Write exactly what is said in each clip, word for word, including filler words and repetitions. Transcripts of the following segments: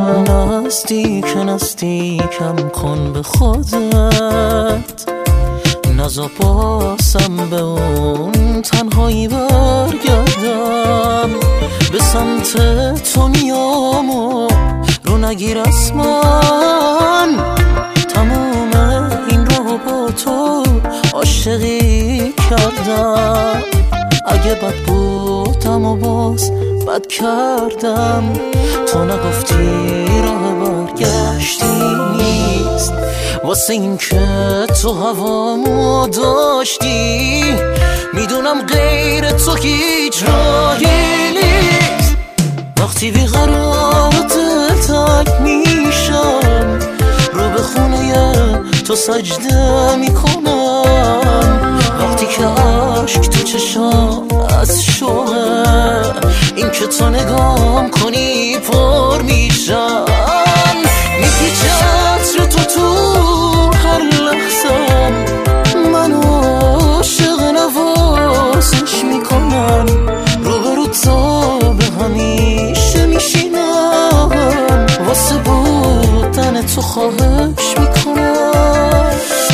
نزدیک نزدیکم کن به خودت، نزا باسم به اون تنهایی برگردم. به سمت تو میام و رو نگیر از من، تموم این راهو با تو عاشقی کردم. اگه بد بودم و باز بد کردم، تو نگفتی راه برگشتی نیست. واسه این که تو هوامو داشتی، میدونم غیر تو هیچ راهی نیست. وقتی بیقرار دلتنگ میشم، رو به خونه تو سجده میکنم. وقتی که عشق تو چشام از شوقه، این که تو نگام کنی پر میشم. میپیچه عطر تو تو هر لحظم، منو عاشق نوازش میکنم. روبرو تو به همیشه میشینم، واسه بودن تو خواهش میکنم.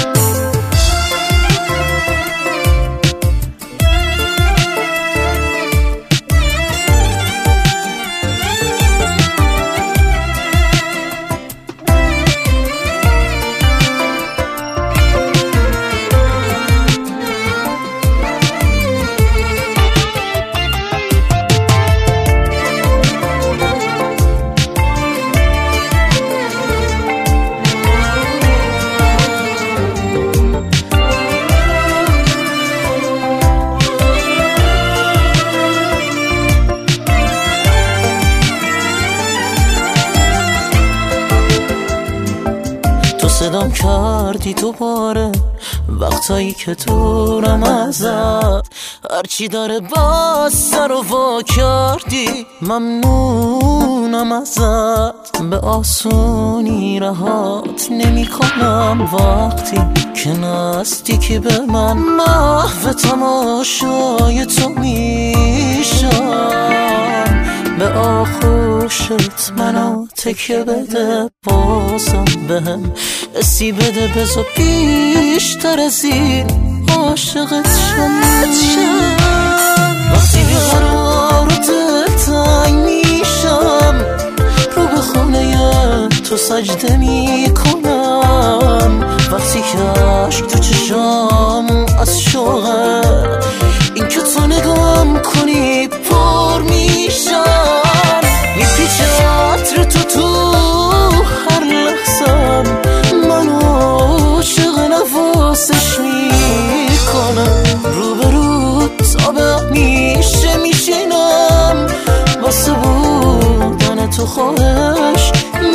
تو صدام کردی دوباره وقتایی که دورم ازت، هرچی داره باز سر و وا کردی. ممنونم ازت، به آسونی رهات نمی کنم. وقتی که نزدیکی به من، محو تماشای تو میشم. به آغوشت منو تکیه بده، بازم بهم اسی بده. بذار بیشتر از این عاشقت شم. وقتی بیقرار و دلتنگ میشم، رو به خونه تو سجده میکنم. وقتی که عشق تو چشام از شوقه، این که تو نگام کنی پر میشم. میپیچه عطر تو تو هر لحظم، منو عاشق نوازش میکنم. روبرو تا به همیشه میشینم، واسه بودن تو خواهش